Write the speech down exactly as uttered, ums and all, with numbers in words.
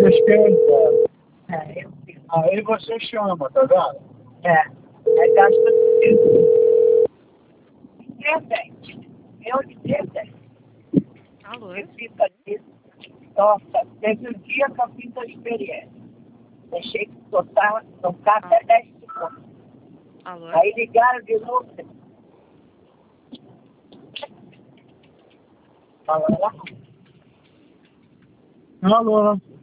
esquenta. É, eu fiz. Aí você chama, tá vendo? É, é gasto tudo. Presente. Eu de presente. Alô? Que fica ali. Nossa, teve um dia que eu fiz a experiência. Deixei que tocar, tocar até dez segundos. Alô? Aí ligaram de novo. Fala lá. Alô?